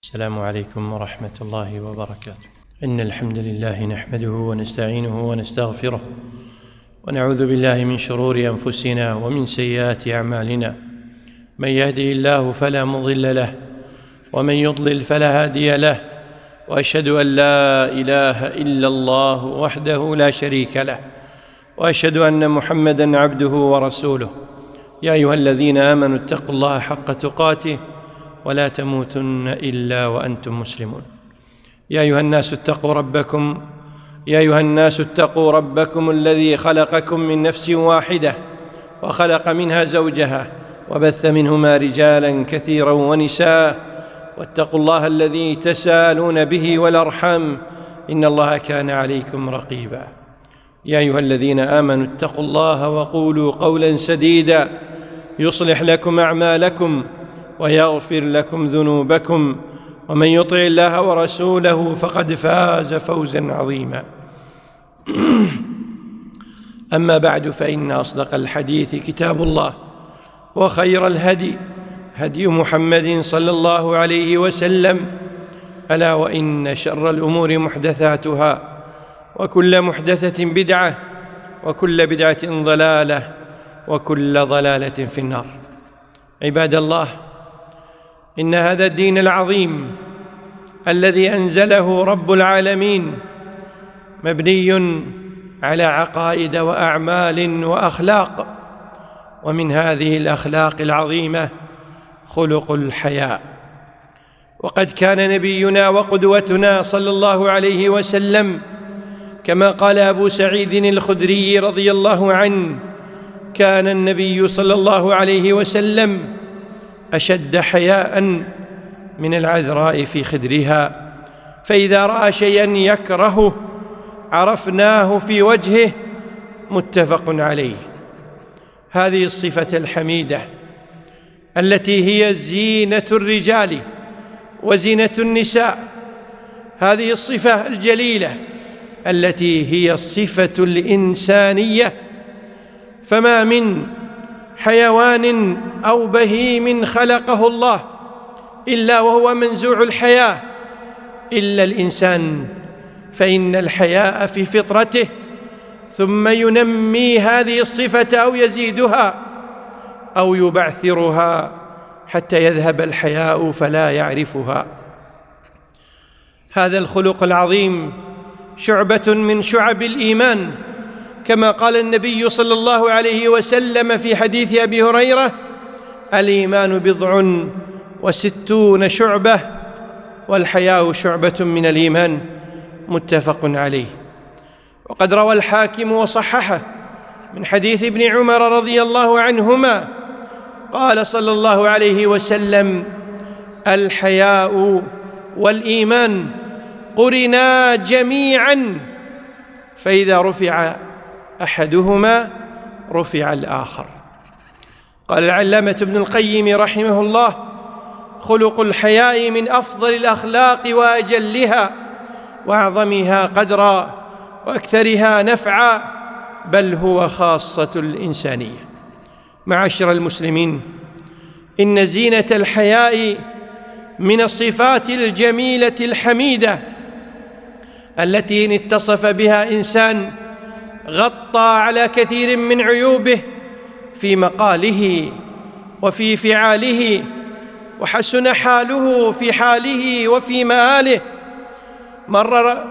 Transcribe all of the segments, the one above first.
السلام عليكم ورحمة الله وبركاته. إن الحمد لله نحمده ونستعينه ونستغفره ونعوذ بالله من شرور أنفسنا ومن سيئات أعمالنا. من يهده الله فلا مضل له ومن يضلل فلا هادي له، وأشهد أن لا إله إلا الله وحده لا شريك له، وأشهد أن محمدًا عبده ورسوله. يا أيها الذين آمنوا اتقوا الله حق تقاته ولا تموتن إلا وأنتم مسلمون. يا أيها الناس اتقوا ربكم الذي خلقكم من نفس واحدة وخلق منها زوجها وبث منهما رجالا كثيرا ونساء، واتقوا الله الذي تساءلون به والأرحام إن الله كان عليكم رقيبا. يا أيها الذين آمنوا اتقوا الله وقولوا قولا سديدا يصلح لكم أعمالكم ويغفر لكم ذنوبكم، ومن يطع الله ورسوله فقد فاز فوزا عظيما. أما بعد، فإن أصدق الحديث كتاب الله، وخير الهدي هدي محمد صلى الله عليه وسلم، ألا وإن شر الأمور محدثاتها، وكل محدثة بدعة، وكل بدعة ضلالة، وكل ضلالة في النار. عباد الله، إن هذا الدين العظيم الذي أنزله رب العالمين مبني على عقائد وأعمال وأخلاق، ومن هذه الأخلاق العظيمة خلق الحياء. وقد كان نبينا وقدوتنا صلى الله عليه وسلم كما قال أبو سعيد الخدري رضي الله عنه: كان النبي صلى الله عليه وسلم أشد حياء من العذراء في خدرها، فإذا رأى شيئا يكرهه عرفناه في وجهه. متفق عليه. هذه الصفة الحميدة التي هي زينة الرجال وزينة النساء، هذه الصفة الجليلة التي هي الصفة الإنسانية، فما من حيوان أو بهيم خلقه الله إلا وهو منزوع الحياء إلا الإنسان، فإن الحياء في فطرته، ثم ينمي هذه الصفة أو يزيدها أو يبعثرها حتى يذهب الحياء فلا يعرفها. هذا الخلق العظيم شعبة من شعب الإيمان، كما قال النبي صلى الله عليه وسلم في حديث أبي هريرة: الإيمان 69 شعبة، والحياء شعبة من الإيمان. متفق عليه. وقد روى الحاكم وصححه من حديث ابن عمر رضي الله عنهما قال صلى الله عليه وسلم: الحياء والإيمان قرنا جميعا، فإذا رفع أحدهما رفع الآخر. قال العلامة ابن القيم رحمه الله: خلق الحياء من أفضل الأخلاق وأجلها وأعظمها قدرا وأكثرها نفعا، بل هو خاصة الإنسانية. معاشر المسلمين، إن زينة الحياء من الصفات الجميلة الحميدة التي إن اتصف بها إنسان غطى على كثير من عيوبه في مقاله وفي فعاله، وحسن حاله في حاله وفي مآله. مر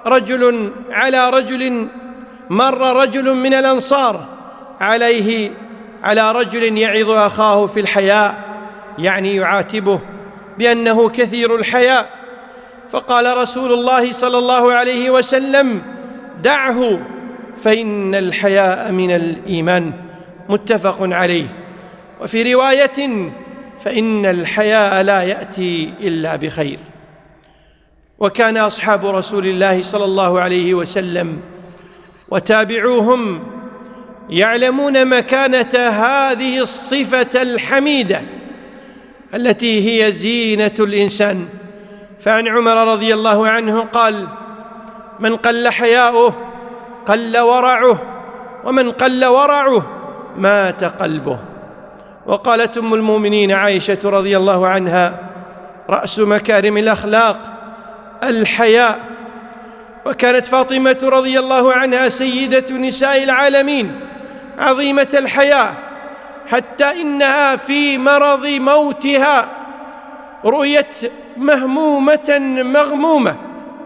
رجل من الأنصار على رجل يعظ أخاه في الحياء، يعني يعاتبه بأنه كثير الحياء، فقال رسول الله صلى الله عليه وسلم: دعه فإن الحياء من الإيمان. متفق عليه. وفي رواية: فإن الحياء لا يأتي إلا بخير. وكان أصحاب رسول الله صلى الله عليه وسلم وتابعوهم يعلمون مكانة هذه الصفة الحميدة التي هي زينة الإنسان. فعن عمر رضي الله عنه قال: من قل حياؤه قل ورعه، ومن قل ورعه مات قلبه. وقالت أم المؤمنين عائشة رضي الله عنها: رأس مكارم الأخلاق الحياء. وكانت فاطمة رضي الله عنها سيدة نساء العالمين عظيمة الحياء، حتى إنها في مرض موتها رؤيت مهمومة مغمومة،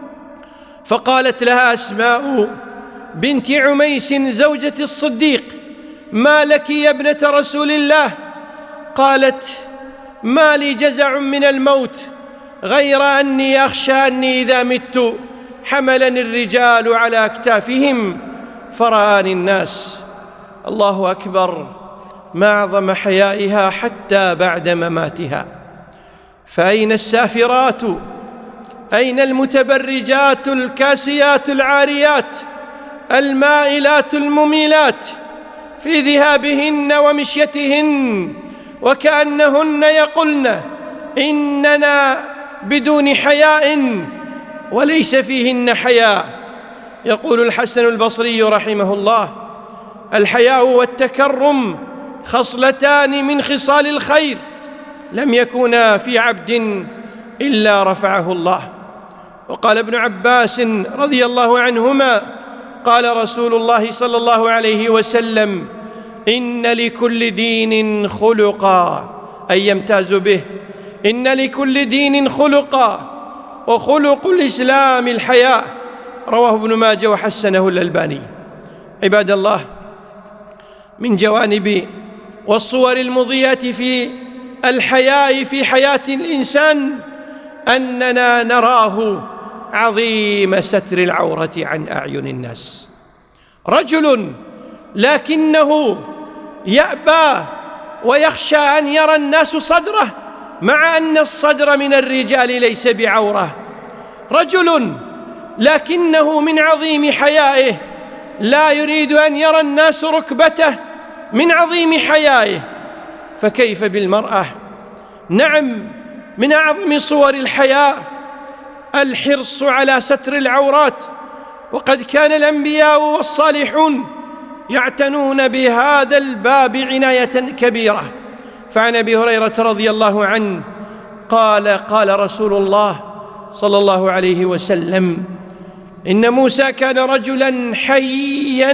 فقالت لها أسماء بنت عميس زوجة الصديق: ما لك يا ابنة رسول الله؟ قالت: ما لي جزع من الموت غير أني أخشى أني إذا مت حملني الرجال على أكتافهم فرآني الناس. الله أكبر، ما أعظم حيائها حتى بعد مماتها. فأين السافرات؟ أين المتبرجات الكاسيات العاريات المائلات المميلات في ذهابهن ومشيتهن، وكأنهن يقولن إننا بدون حياء وليس فيهن حياء. يقول الحسن البصري رحمه الله: الحياء والتكرم خصلتان من خصال الخير لم يكونا في عبد إلا رفعه الله. وقال ابن عباس رضي الله عنهما: قال رسول الله صلى الله عليه وسلم: إن لكل دين خلقا، أي يمتاز به. إن لكل دين خلقا، وخلق الإسلام الحياء. رواه ابن ماجه وحسنه الألباني. عباد الله، من جوانب والصور المضيئة في الحياء في حياة الإنسان أننا نراه عظيم ستر العورة عن أعين الناس. رجل لكنه يأبى ويخشى أن يرى الناس صدره، مع أن الصدر من الرجال ليس بعورة. رجل لكنه من عظيم حيائه لا يريد أن يرى الناس ركبته من عظيم حيائه، فكيف بالمرأة؟ نعم، من أعظم صور الحياء الحرص على ستر العورات، وقد كان الأنبياء والصالحون يعتنون بهذا الباب عناية كبيرة. فعن أبي هريرة رضي الله عنه قال: قال رسول الله صلى الله عليه وسلم: إن موسى كان رجلا حيا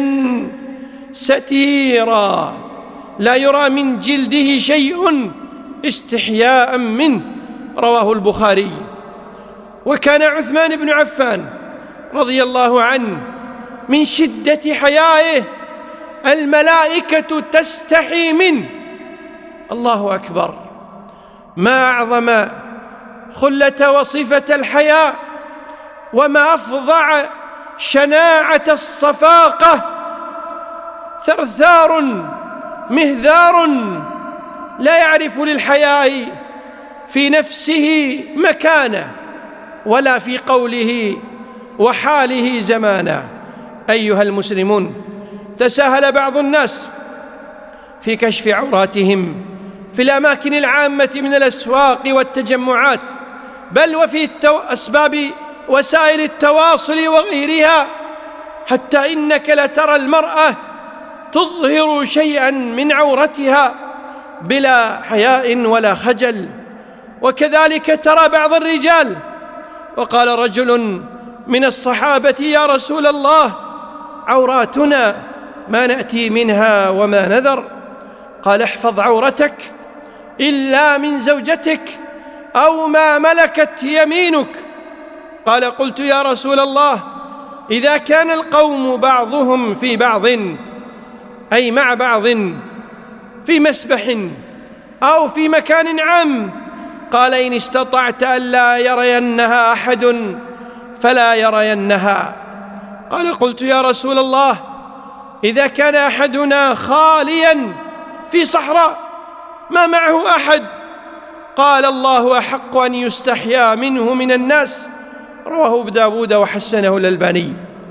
ستيرا لا يرى من جلده شيء استحياء منه. رواه البخاري. وكان عثمان بن عفان رضي الله عنه من شدة حيائه الملائكة تستحي منه. الله أكبر، ما أعظم خلة وصفة الحياء، وما أفظع شناعة الصفاقة. ثرثار مهذار لا يعرف للحياء في نفسه مكانه ولا في قوله وحاله زمانا. أيها المسلمون، تساهل بعض الناس في كشف عوراتهم في الأماكن العامة من الأسواق والتجمعات، بل وفي أسباب وسائل التواصل وغيرها، حتى إنك لترى المرأة تظهر شيئا من عورتها بلا حياء ولا خجل. وكذلك ترى بعض الرجال. وقال رجل من الصحابة: يا رسول الله، عوراتنا ما نأتي منها وما نذر. قال: احفظ عورتك إلا من زوجتك أو ما ملكت يمينك. قال: قلت يا رسول الله، إذا كان القوم بعضهم في بعض، أي مع بعض في مسبح أو في مكان عام، قال: إن استطعت ألا يرينها أحد فلا يرينها. قال: قلت يا رسول الله، إذا كان أحدنا خاليا في صحراء ما معه أحد، قال: الله أحق أن يستحيا منه من الناس. رواه ابن داود وحسنه الألباني.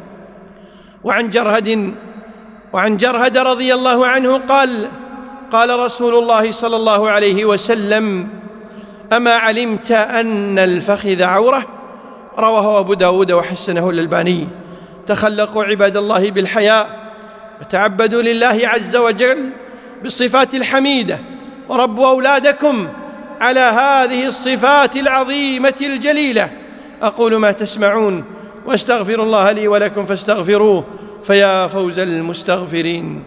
وعن جرهد رضي الله عنه قال: قال رسول الله صلى الله عليه وسلم: أما علمت أن الفخذ عورة؟ رواه أبو داود وحسنه الألباني. تخلقوا عباد الله بالحياء، وتعبدوا لله عز وجل بالصفات الحميدة، وربوا أولادكم على هذه الصفات العظيمة الجليلة. أقول ما تسمعون واستغفر الله لي ولكم فاستغفروه فيا فوز المستغفرين.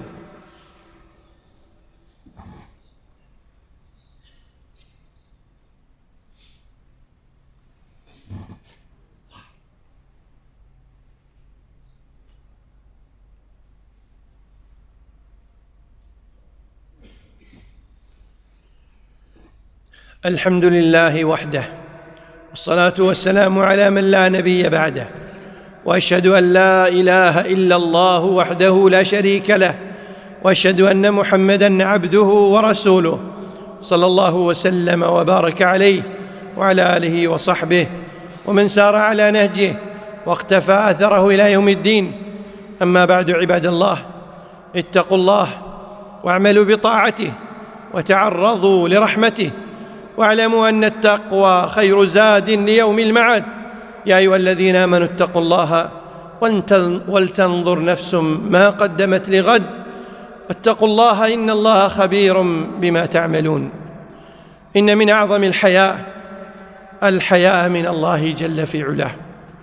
الحمد لله وحده، والصلاة والسلام على من لا نبي بعده، وأشهد أن لا إله إلا الله وحده لا شريك له، وأشهد أن محمدًا عبده ورسوله، صلى الله وسلم وبارك عليه وعلى آله وصحبه ومن سار على نهجه واقتفى أثره إلى يوم الدين. أما بعد، عباد الله، اتقوا الله واعملوا بطاعته وتعرضوا لرحمته، واعلموا أن التقوى خير زاد ليوم المعاد. يا أيها الذين آمنوا اتقوا الله ولتنظر نفس ما قدمت لغد، واتقوا الله إن الله خبير بما تعملون. إن من أعظم الحياء من الله جل في علاه.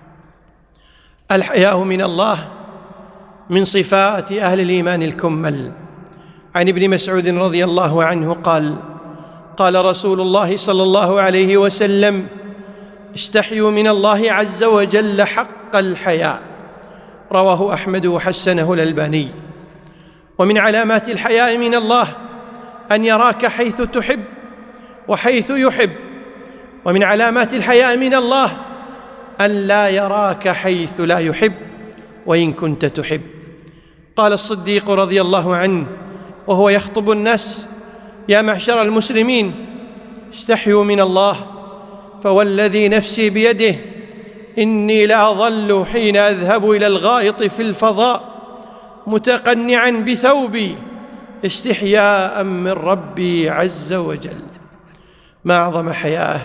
الحياء من الله من صفات أهل الإيمان الكمل. عن ابن مسعود رضي الله عنه قال: قال رسول الله صلى الله عليه وسلم: استحيوا من الله عز وجل حق الحياء. رواه أحمد وحسنه الألباني. ومن علامات الحياء من الله أن يراك حيث تحب وحيث يحب. ومن علامات الحياء من الله أن لا يراك حيث لا يحب وإن كنت تحب. قال الصديق رضي الله عنه وهو يخطب الناس: يا معشر المسلمين، استحيوا من الله، فوالذي نفسي بيده إني لأظل حين أذهب إلى الغائط في الفضاء متقنعا بثوبي استحياء من ربي عز وجل. ما أعظم حياءه.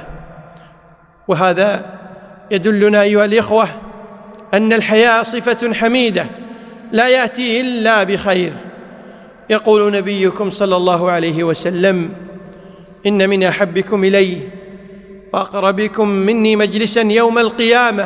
وهذا يدلنا أيها الإخوة أن الحياء صفة حميدة لا يأتي إلا بخير. يقول نبيكم صلى الله عليه وسلم: إن من أحبكم إلي وأقربكم مني مجلسا يوم القيامة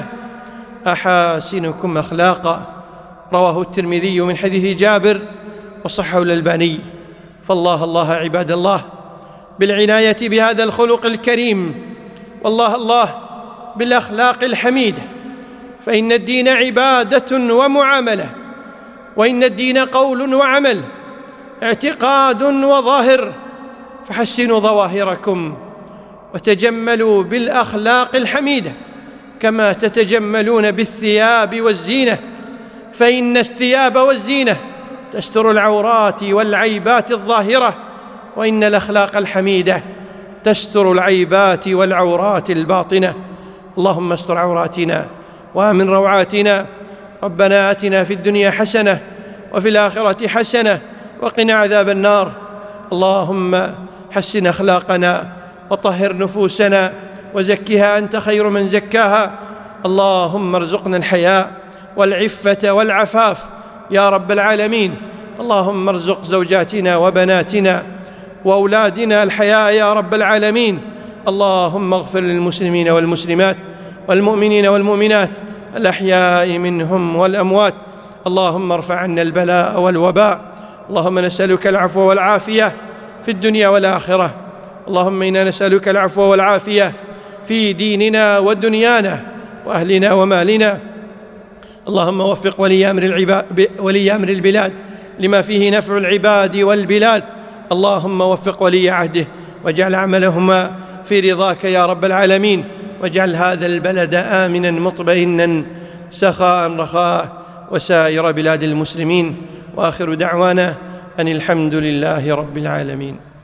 أحاسنكم أخلاقا. رواه الترمذي من حديث جابر وصححه الألباني. فالله عباد الله بالعناية بهذا الخلق الكريم، والله بالأخلاق الحميدة، فإن الدين عبادة ومعاملة، وإن الدين قول وعمل، اعتقاد وظاهر. فحسنوا ظواهركم وتجملوا بالأخلاق الحميدة كما تتجملون بالثياب والزينة، فإن الثياب والزينة تستر العورات والعيبات الظاهرة، وإن الأخلاق الحميدة تستر العيبات والعورات الباطنة. اللهم استر عوراتنا وآمن روعاتنا. ربنا آتنا في الدنيا حسنة وفي الآخرة حسنة وقنا عذاب النار. اللهم حسن أخلاقنا وطهر نفوسنا وزكها أنت خير من زكاها. اللهم ارزقنا الحياء والعفة والعفاف يا رب العالمين. اللهم ارزق زوجاتنا وبناتنا وأولادنا الحياء يا رب العالمين. اللهم اغفر للمسلمين والمسلمات والمؤمنين والمؤمنات الأحياء منهم والأموات. اللهم ارفع عنا البلاء والوباء. اللهم نسألك العفو والعافية في الدنيا والآخرة. اللهم إنا نسألك العفو والعافية في ديننا ودنيانا وأهلنا ومالنا. اللهم وفق ولي أمر البلاد لما فيه نفع العباد والبلاد. اللهم وفق ولي عهده واجعل عملهما في رضاك يا رب العالمين، واجعل هذا البلد آمنا مطمئنا سخاء رخاء وسائر بلاد المسلمين. وآخر دعوانا أن الحمد لله رب العالمين.